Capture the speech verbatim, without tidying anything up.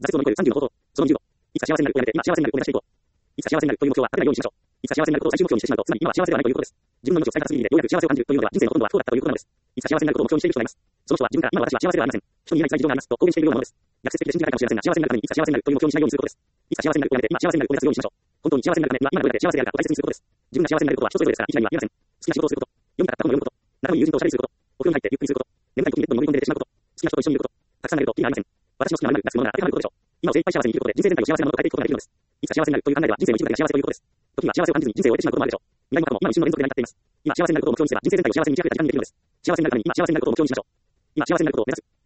挫折を乗り越えるさんじゅうの方法。そのにじゅうご。いつか幸せになるをやめて、今幸せになるを目指していこう。いつか幸せになるという目標は立てないようにしましょう。いつか幸せになることを最終目標にしてしまうと、つまり今は幸せではないということです。自分の命を使い方すぎるでようやく幸せを感じるというのでは、人生のほとんどは不幸だったということなのです。いつか幸せになることを目標にしている人がいます。その人は自分から今の私は幸せではありません。人に言えない辛い事情がありますと公言しているようなものです。逆説的で信じられないかもしれませんが、幸せになるためにいつか幸せになるという目標にしないようにすることです。いつか幸せになるをやめて、今幸せになるを目指すようにしましょう。本当に幸せになるためには今の世で幸せであるかを大切にすることです。自分が幸せになることは人それぞれですから、一概には言えません。好きな仕事をすること、読みたかった本を読むこと、仲間に友人とおしゃべりすること、お風呂に入ってゆっくりすること、眠たい時にベッドに乗り込んで寝てしまうこと、好きな人と一緒にいること、たくさん寝ると意味がありません。私の好きな〇〇なすものが当てはまることでしょう。今を精一杯幸せに生きることで人生全体を幸せなものと変えていくことができるのです。いつか幸せになるという考えでは人生の一部だけが幸せということです。時には幸せを感じずに人生を終えてしまうこともあるでしょう。未来も過去も今の一瞬の連続で成り立っています。今幸せになることを目標にすれば人生全体を幸せに見極めた時間にできるのです。幸せになるために今幸せになることを目標にしましょう。今幸せになることを目指す。